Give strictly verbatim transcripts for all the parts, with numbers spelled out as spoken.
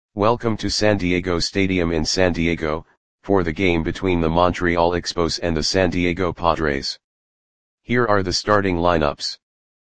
Welcome to San Diego Stadium in San Diego, for the game between the Montreal Expos and the San Diego Padres. Here are the starting lineups.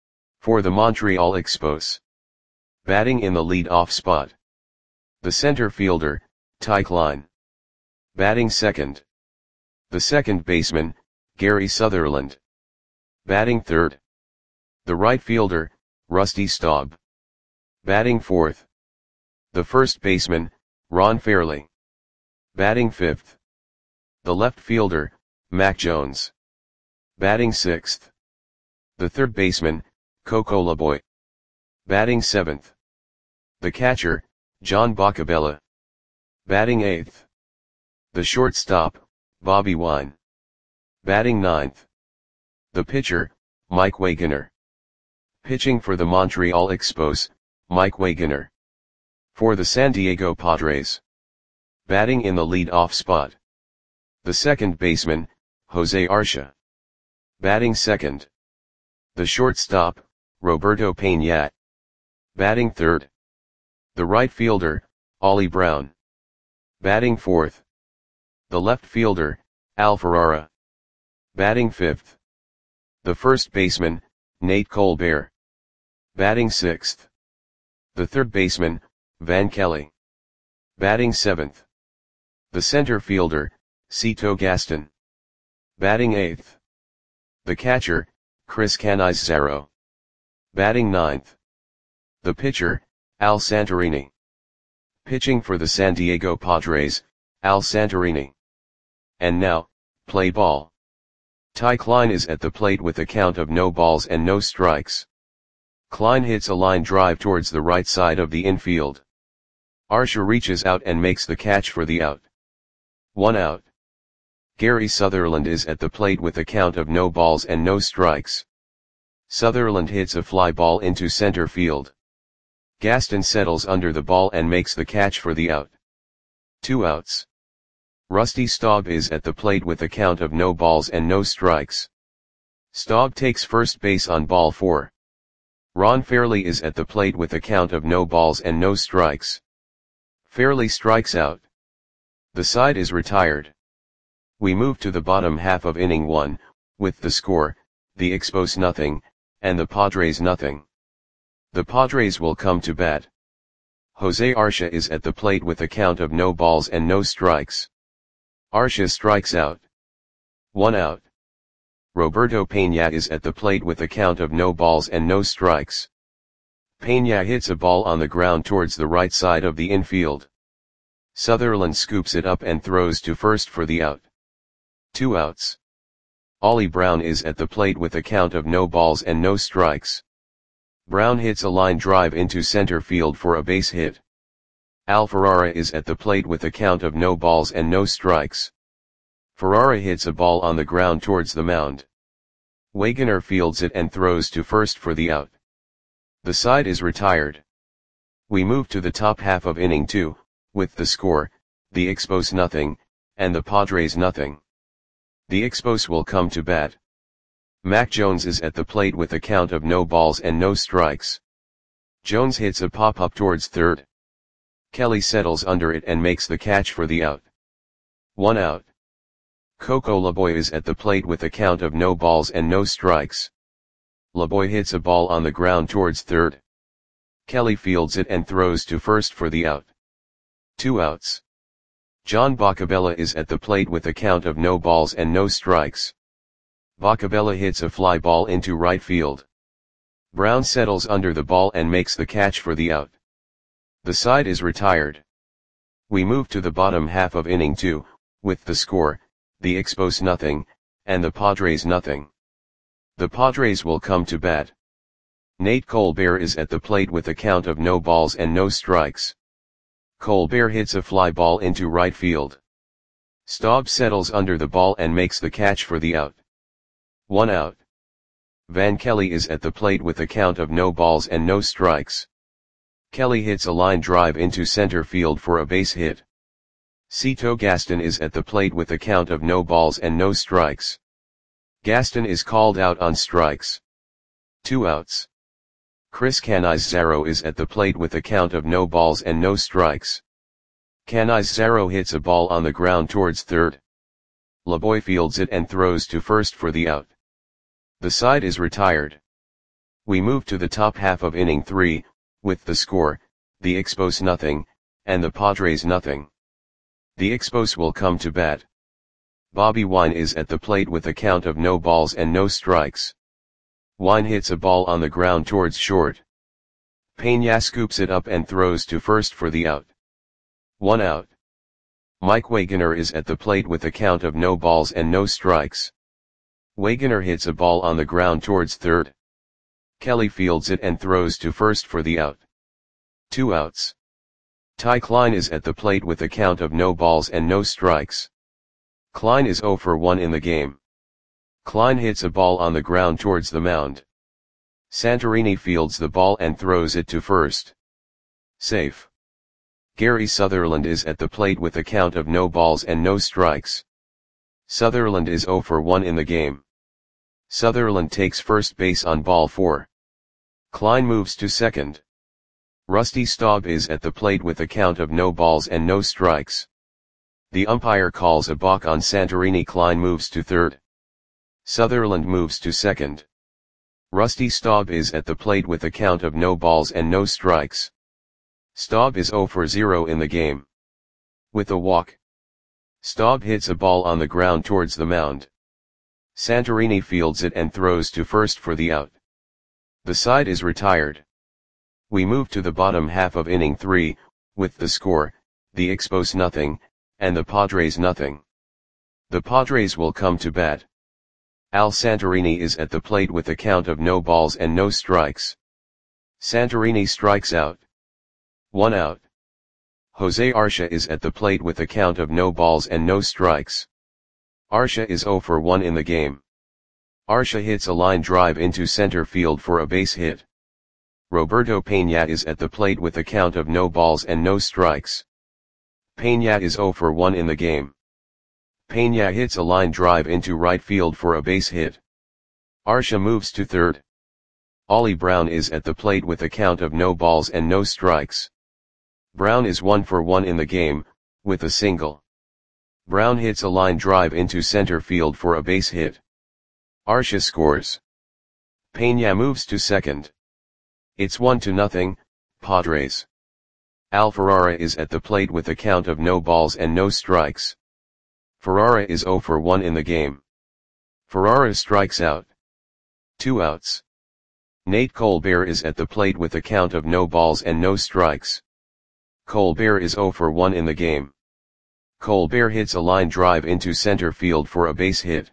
For the Montreal Expos. Batting in the lead-off spot. The center fielder, Ty Klein. Batting second. The second baseman, Gary Sutherland. Batting third. The right fielder, Rusty Staub. Batting fourth. The first baseman, Ron Fairly. Batting fifth. The left fielder, Mac Jones. Batting sixth. The third baseman, Coco Laboy. Batting seventh. The catcher, John Boccabella. Batting eighth. The shortstop, Bobby Wine. Batting ninth. The pitcher, Mike Wagoner. Pitching for the Montreal Expos, Mike Wagoner. For the San Diego Padres. Batting in the lead-off spot. The second baseman, Jose Arcia. Batting second. The shortstop, Roberto Peña. Batting third. The right fielder, Ollie Brown. Batting fourth. The left fielder, Al Ferrara. Batting fifth. The first baseman, Nate Colbert. Batting sixth. The third baseman, Van Kelly. Batting seventh. The center fielder, Cito Gaston. Batting eighth. The catcher, Chris Canizaro. Batting ninth. The pitcher, Al Santorini. Pitching for the San Diego Padres, Al Santorini. And now, play ball. Ty Klein is at the plate with a count of no balls and no strikes. Klein hits a line drive towards the right side of the infield. Arcia reaches out and makes the catch for the out. One out. Gary Sutherland is at the plate with a count of no balls and no strikes. Sutherland hits a fly ball into center field. Gaston settles under the ball and makes the catch for the out. Two outs. Rusty Staub is at the plate with a count of no balls and no strikes. Staub takes first base on ball four. Ron Fairly is at the plate with a count of no balls and no strikes. Fairly strikes out. The side is retired. We move to the bottom half of inning one, with the score, the Expos nothing, and the Padres nothing. The Padres will come to bat. Jose Arcia is at the plate with a count of no balls and no strikes. Arcia strikes out. One out. Roberto Peña is at the plate with a count of no balls and no strikes. Peña hits a ball on the ground towards the right side of the infield. Sutherland scoops it up and throws to first for the out. Two outs. Ollie Brown is at the plate with a count of no balls and no strikes. Brown hits a line drive into center field for a base hit. Al Ferrara is at the plate with a count of no balls and no strikes. Ferrara hits a ball on the ground towards the mound. Wagoner fields it and throws to first for the out. The side is retired. We move to the top half of inning two, with the score, the Expos nothing, and the Padres nothing. The Expos will come to bat. Mac Jones is at the plate with a count of no balls and no strikes. Jones hits a pop-up towards third. Kelly settles under it and makes the catch for the out. One out. Coco Laboy is at the plate with a count of no balls and no strikes. Laboy hits a ball on the ground towards third. Kelly fields it and throws to first for the out. Two outs. John Boccabella is at the plate with a count of no balls and no strikes. Boccabella hits a fly ball into right field. Brown settles under the ball and makes the catch for the out. The side is retired. We move to the bottom half of inning two, with the score, the Expos nothing, and the Padres nothing. The Padres will come to bat. Nate Colbert is at the plate with a count of no balls and no strikes. Colbert hits a fly ball into right field. Staub settles under the ball and makes the catch for the out. One out. Van Kelly is at the plate with a count of no balls and no strikes. Kelly hits a line drive into center field for a base hit. Cito Gaston is at the plate with a count of no balls and no strikes. Gaston is called out on strikes. Two outs. Chris Canizaro is at the plate with a count of no balls and no strikes. Canizaro hits a ball on the ground towards third. Laboy fields it and throws to first for the out. The side is retired. We move to the top half of inning three, with the score, the Expos nothing, and the Padres nothing. The Expos will come to bat. Bobby Wine is at the plate with a count of no balls and no strikes. Wine hits a ball on the ground towards short. Peña scoops it up and throws to first for the out. One out. Mike Wagoner is at the plate with a count of no balls and no strikes. Wagoner hits a ball on the ground towards third. Kelly fields it and throws to first for the out. Two outs. Ty Klein is at the plate with a count of no balls and no strikes. Klein is oh for one in the game. Klein hits a ball on the ground towards the mound. Santorini fields the ball and throws it to first. Safe. Gary Sutherland is at the plate with a count of no balls and no strikes. Sutherland is oh for one in the game. Sutherland takes first base on ball four. Klein moves to second. Rusty Staub is at the plate with a count of no balls and no strikes. The umpire calls a balk on Santorini. Klein moves to third. Sutherland moves to second. Rusty Staub is at the plate with a count of no balls and no strikes. Staub is oh for zero in the game. With a walk. Staub hits a ball on the ground towards the mound. Santorini fields it and throws to first for the out. The side is retired. We move to the bottom half of inning three, with the score, the Expos nothing, and the Padres nothing. The Padres will come to bat. Al Santorini is at the plate with a count of no balls and no strikes. Santorini strikes out. One out. Jose Arcia is at the plate with a count of no balls and no strikes. Arcia is oh for one in the game. Arcia hits a line drive into center field for a base hit. Roberto Peña is at the plate with a count of no balls and no strikes. Peña is oh for one in the game. Peña hits a line drive into right field for a base hit. Arcia moves to third. Ollie Brown is at the plate with a count of no balls and no strikes. Brown is one for one in the game, with a single. Brown hits a line drive into center field for a base hit. Arcia scores. Peña moves to second. It's one to nothing, Padres. Al Ferrara is at the plate with a count of no balls and no strikes. Ferrara is oh for one in the game. Ferrara strikes out. Two outs. Nate Colbert is at the plate with a count of no balls and no strikes. Colbert is oh for one in the game. Colbert hits a line drive into center field for a base hit.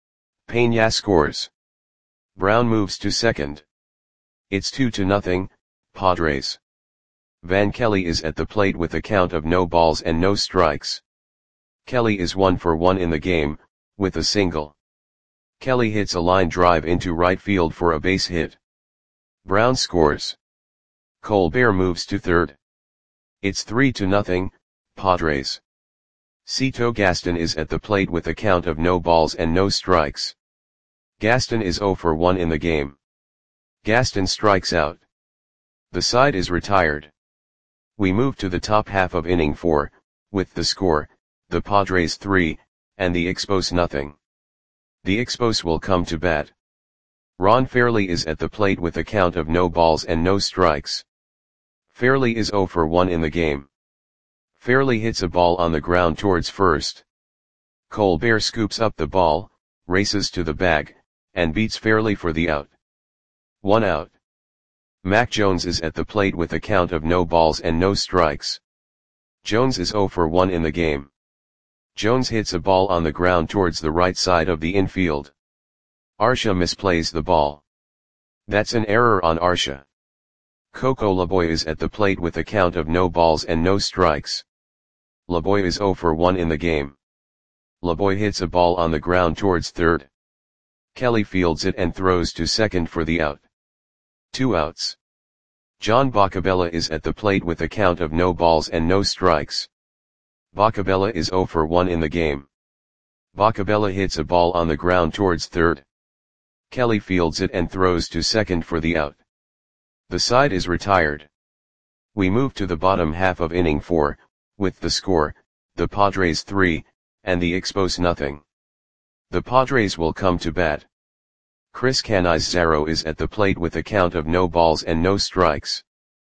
Peña scores. Brown moves to second. It's two to nothing, Padres. Van Kelly is at the plate with a count of no balls and no strikes. Kelly is one for one in the game, with a single. Kelly hits a line drive into right field for a base hit. Brown scores. Colbert moves to third. It's three to nothing, Padres. Cito Gaston is at the plate with a count of no balls and no strikes. Gaston is oh for one in the game. Gaston strikes out. The side is retired. We move to the top half of inning four, with the score, the Padres three, and the Expos nothing. The Expos will come to bat. Ron Fairley is at the plate with a count of no balls and no strikes. Fairley is oh for one in the game. Fairley hits a ball on the ground towards first. Colbert scoops up the ball, races to the bag, and beats Fairley for the out. One out. Mac Jones is at the plate with a count of no balls and no strikes. Jones is oh for one in the game. Jones hits a ball on the ground towards the right side of the infield. Arcia misplays the ball. That's an error on Arcia. Coco Laboy is at the plate with a count of no balls and no strikes. Laboy is oh for one in the game. Laboy hits a ball on the ground towards third. Kelly fields it and throws to second for the out. Two outs. John Boccabella is at the plate with a count of no balls and no strikes. Boccabella is oh for one in the game. Boccabella hits a ball on the ground towards third. Kelly fields it and throws to second for the out. The side is retired. We move to the bottom half of inning four, With the score, the Padres three, and the Expos nothing. The Padres will come to bat. Chris Canizaro is at the plate with a count of no balls and no strikes.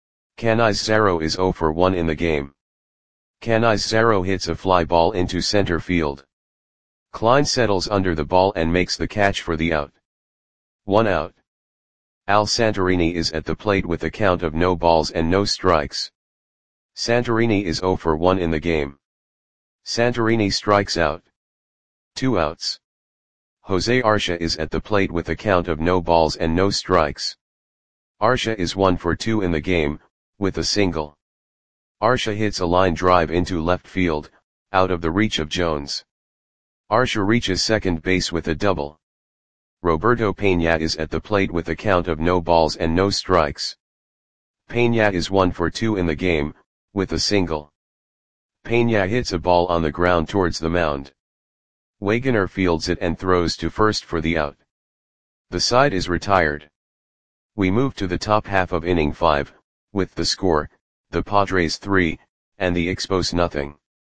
Canizaro is zero for one in the game. Canizaro hits a fly ball into center field. Klein settles under the ball and makes the catch for the out. One out. Al Santorini is at the plate with a count of no balls and no strikes. Santorini is zero for one in the game. Santorini strikes out. Two outs. Jose Arcia is at the plate with a count of no balls and no strikes. Arcia is one for two in the game, with a single. Arcia hits a line drive into left field, out of the reach of Jones. Arcia reaches second base with a double. Roberto Peña is at the plate with a count of no balls and no strikes. Peña is one for two in the game, with a single. Peña hits a ball on the ground towards the mound. Wagoner fields it and throws to first for the out. The side is retired. We move to the top half of inning five, with the score, the Padres three, and the Expos nothing.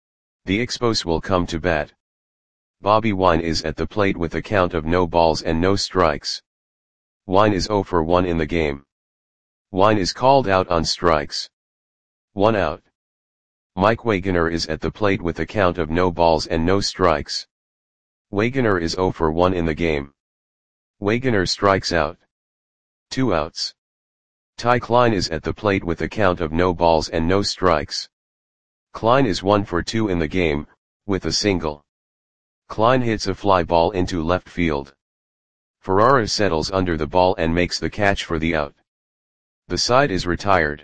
The Expos will come to bat. Bobby Wine is at the plate with a count of no balls and no strikes. Wine is zero for one in the game. Wine is called out on strikes. One out. Mike Wagoner is at the plate with a count of no balls and no strikes. Wagoner is zero for one in the game. Wagoner strikes out. Two outs. Ty Klein is at the plate with a count of no balls and no strikes. Klein is one for two in the game, with a single. Klein hits a fly ball into left field. Ferrara settles under the ball and makes the catch for the out. The side is retired.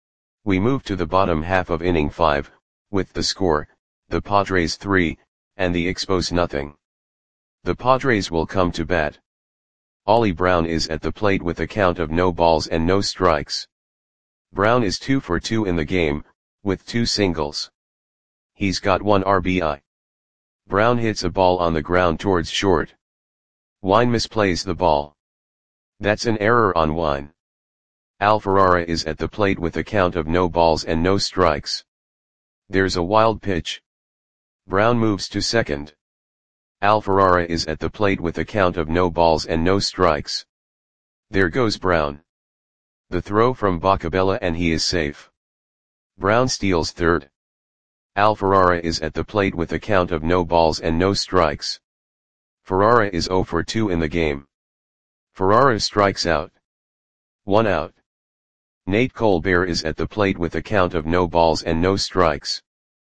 We move to the bottom half of inning five, with the score, the Padres three, and the Expos nothing. The Padres will come to bat. Ollie Brown is at the plate with a count of no balls and no strikes. Brown is two for two in the game, with two singles. He's got one R B I. Brown hits a ball on the ground towards short. Wine misplays the ball. That's an error on Wine. Al Ferrara is at the plate with a count of no balls and no strikes. There's a wild pitch. Brown moves to second. Al Ferrara is at the plate with a count of no balls and no strikes. There goes Brown. The throw from Bacabella and he is safe. Brown steals third. Al Ferrara is at the plate with a count of no balls and no strikes. Ferrara is zero for two in the game. Ferrara strikes out. One out. Nate Colbert is at the plate with a count of no balls and no strikes.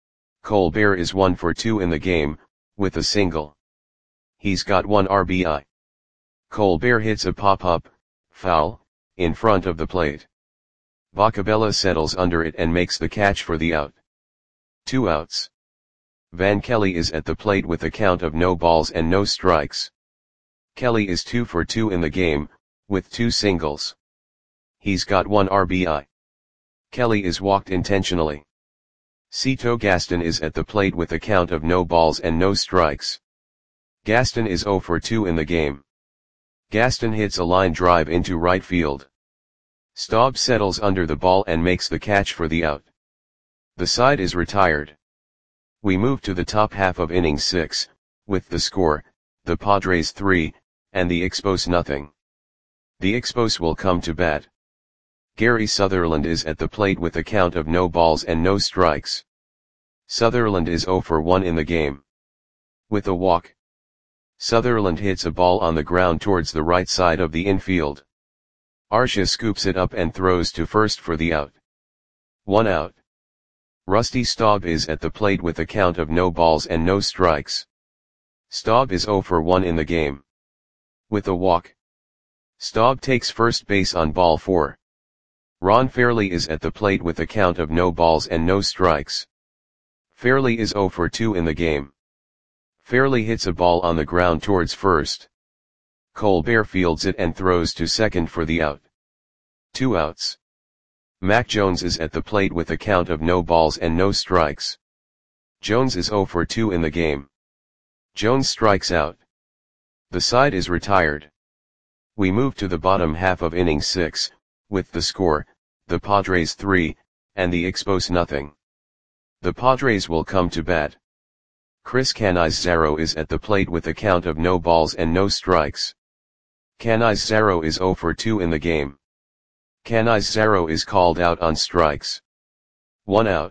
Colbert is one for two in the game, with a single. He's got one R B I. Colbert hits a pop-up, foul, in front of the plate. Bacabella settles under it and makes the catch for the out. Two outs. Van Kelly is at the plate with a count of no balls and no strikes. Kelly is two for two in the game, with two singles. He's got one R B I. Kelly is walked intentionally. Cito Gaston is at the plate with a count of no balls and no strikes. Gaston is zero for two in the game. Gaston hits a line drive into right field. Staub settles under the ball and makes the catch for the out. The side is retired. We move to the top half of inning six, with the score, the Padres three, and the Expos nothing. The Expos will come to bat. Gary Sutherland is at the plate with a count of no balls and no strikes. Sutherland is zero for one in the game. With a walk. Sutherland hits a ball on the ground towards the right side of the infield. Arcia scoops it up and throws to first for the out. One out. Rusty Staub is at the plate with a count of no balls and no strikes. Staub is zero for one in the game. With a walk. Staub takes first base on ball four. Ron Fairley is at the plate with a count of no balls and no strikes. Fairley is zero for two in the game. Fairley hits a ball on the ground towards first. Colbert fields it and throws to second for the out. Two outs. Mac Jones is at the plate with a count of no balls and no strikes. Jones is zero for two in the game. Jones strikes out. The side is retired. We move to the bottom half of inning six, with the score, the Padres three, and the Expos nothing. The Padres will come to bat. Chris Canizaro is at the plate with a count of no balls and no strikes. Canizaro is zero for two in the game. Canizaro is called out on strikes. One out.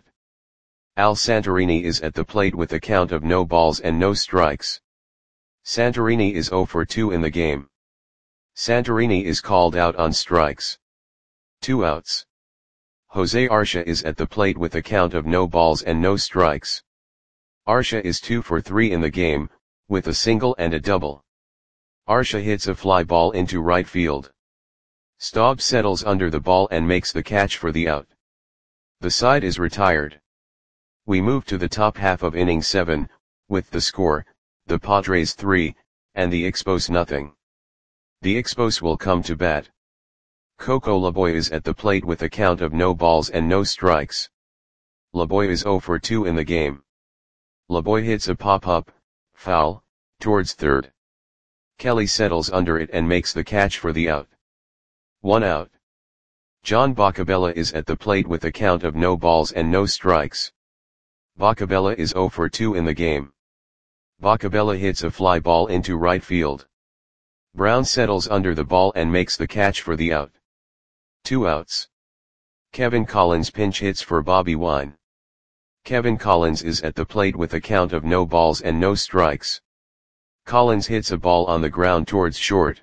Al Santorini is at the plate with a count of no balls and no strikes. Santorini is zero for two in the game. Santorini is called out on strikes. Two outs. Jose Arcia is at the plate with a count of no balls and no strikes. Arcia is two for three in the game, with a single and a double. Arcia hits a fly ball into right field. Staub settles under the ball and makes the catch for the out. The side is retired. We move to the top half of inning seven, with the score, the Padres three, and the Expos nothing. The Expos will come to bat. Coco Laboy is at the plate with a count of no balls and no strikes. Laboy is zero for two in the game. Laboy hits a pop-up, foul, towards third. Kelly settles under it and makes the catch for the out. One out. John Boccabella is at the plate with a count of no balls and no strikes. Boccabella is zero for two in the game. Boccabella hits a fly ball into right field. Brown settles under the ball and makes the catch for the out. Two outs. Kevin Collins pinch hits for Bobby Wine. Kevin Collins is at the plate with a count of no balls and no strikes. Collins hits a ball on the ground towards short.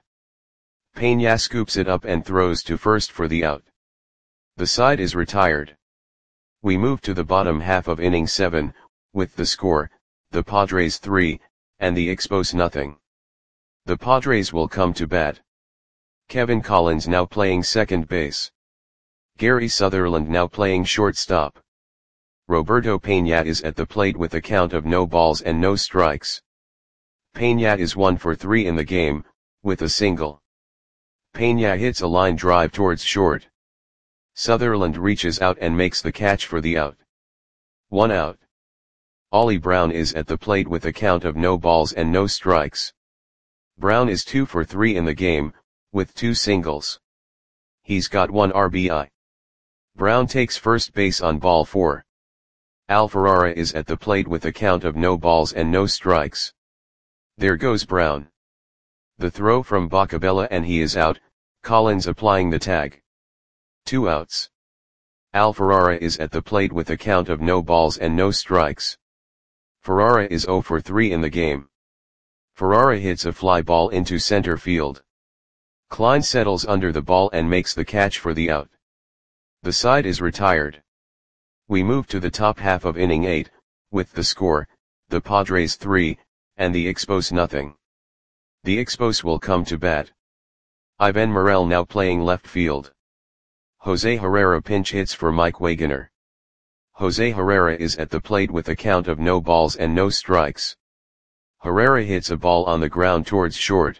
Peña scoops it up and throws to first for the out. The side is retired. We move to the bottom half of inning seven, with the score, the Padres three, and the Expos nothing. The Padres will come to bat. Kevin Collins now playing second base. Gary Sutherland now playing shortstop. Roberto Peña is at the plate with a count of no balls and no strikes. Peña is one for three in the game, with a single. Peña hits a line drive towards short. Sutherland reaches out and makes the catch for the out. One out. Ollie Brown is at the plate with a count of no balls and no strikes. Brown is two for three in the game, with two singles. He's got one R B I. Brown takes first base on ball four. Al Ferrara is at the plate with a count of no balls and no strikes. There goes Brown. The throw from Boccabella and he is out, Collins applying the tag. Two outs. Al Ferrara is at the plate with a count of no balls and no strikes. Ferrara is zero for three in the game. Ferrara hits a fly ball into center field. Klein settles under the ball and makes the catch for the out. The side is retired. We move to the top half of inning eight, with the score, the Padres three, and the Expos nothing. The Expos will come to bat. Ivan Morel now playing left field. Jose Herrera pinch hits for Mike Wagoner. Jose Herrera is at the plate with a count of no balls and no strikes. Herrera hits a ball on the ground towards short.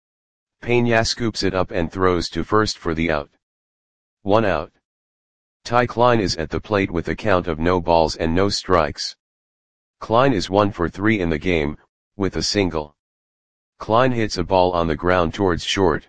Peña scoops it up and throws to first for the out. One out. Ty Klein is at the plate with a count of no balls and no strikes. Klein is one for three in the game, with a single. Klein hits a ball on the ground towards short.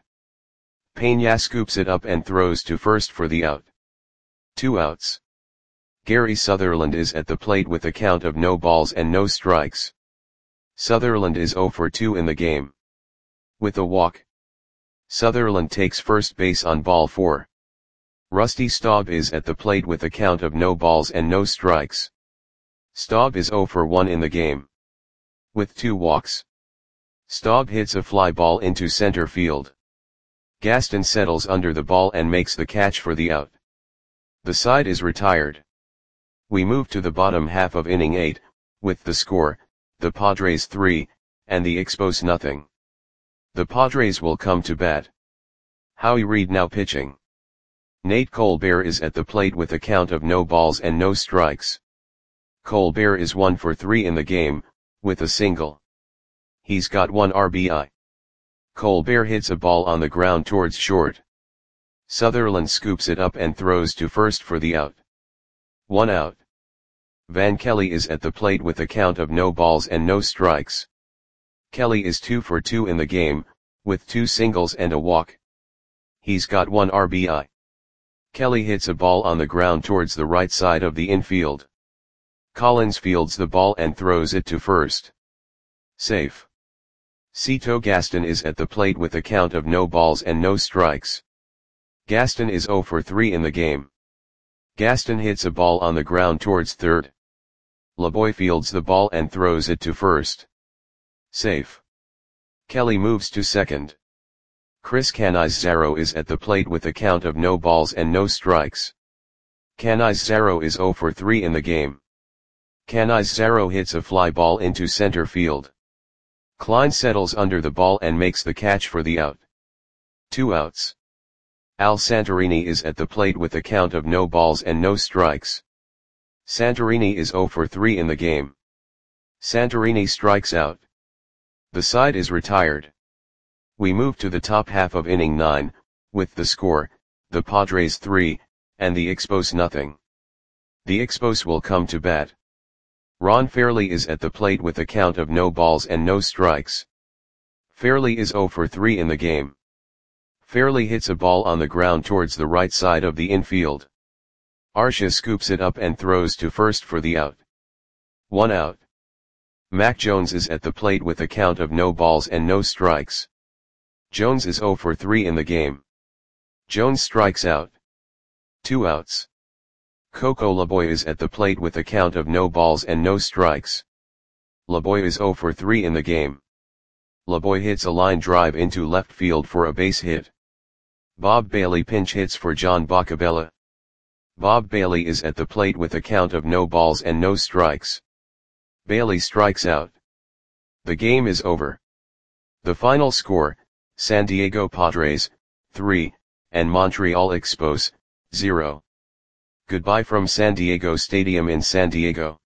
Peña scoops it up and throws to first for the out. Two outs. Gary Sutherland is at the plate with a count of no balls and no strikes. Sutherland is zero for two in the game. With a walk. Sutherland takes first base on ball four. Rusty Staub is at the plate with a count of no balls and no strikes. Staub is zero for one in the game. With two walks. Staub hits a fly ball into center field. Gaston settles under the ball and makes the catch for the out. The side is retired. We move to the bottom half of inning eight, with the score, the Padres three, and the Expos nothing. The Padres will come to bat. Howie Reed now pitching. Nate Colbert is at the plate with a count of no balls and no strikes. Colbert is one for three in the game, with a single. He's got one R B I. Colbert hits a ball on the ground towards short. Sutherland scoops it up and throws to first for the out. One out. Van Kelly is at the plate with a count of no balls and no strikes. Kelly is two for two in the game, with two singles and a walk. He's got one R B I. Kelly hits a ball on the ground towards the right side of the infield. Collins fields the ball and throws it to first. Safe. Cito Gaston is at the plate with a count of no balls and no strikes. Gaston is zero for three in the game. Gaston hits a ball on the ground towards third. LeBoy fields the ball and throws it to first. Safe. Kelly moves to second. Chris Canizaro is at the plate with a count of no balls and no strikes. Canizaro is zero for three in the game. Canizaro hits a fly ball into center field. Klein settles under the ball and makes the catch for the out. Two outs. Al Santorini is at the plate with a count of no balls and no strikes. Santorini is zero for three in the game. Santorini strikes out. The side is retired. We move to the top half of inning nine, with the score, the Padres three, and the Expos nothing. The Expos will come to bat. Ron Fairly is at the plate with a count of no balls and no strikes. Fairly is zero for three in the game. Fairly hits a ball on the ground towards the right side of the infield. Arcia scoops it up and throws to first for the out. One out. Mac Jones is at the plate with a count of no balls and no strikes. Jones is zero for three in the game. Jones strikes out. Two outs. Coco LeBoy is at the plate with a count of no balls and no strikes. LeBoy is zero for three in the game. LeBoy hits a line drive into left field for a base hit. Bob Bailey pinch hits for John Boccabella. Bob Bailey is at the plate with a count of no balls and no strikes. Bailey strikes out. The game is over. The final score, San Diego Padres, three, and Montreal Expos, zero. Goodbye from San Diego Stadium in San Diego.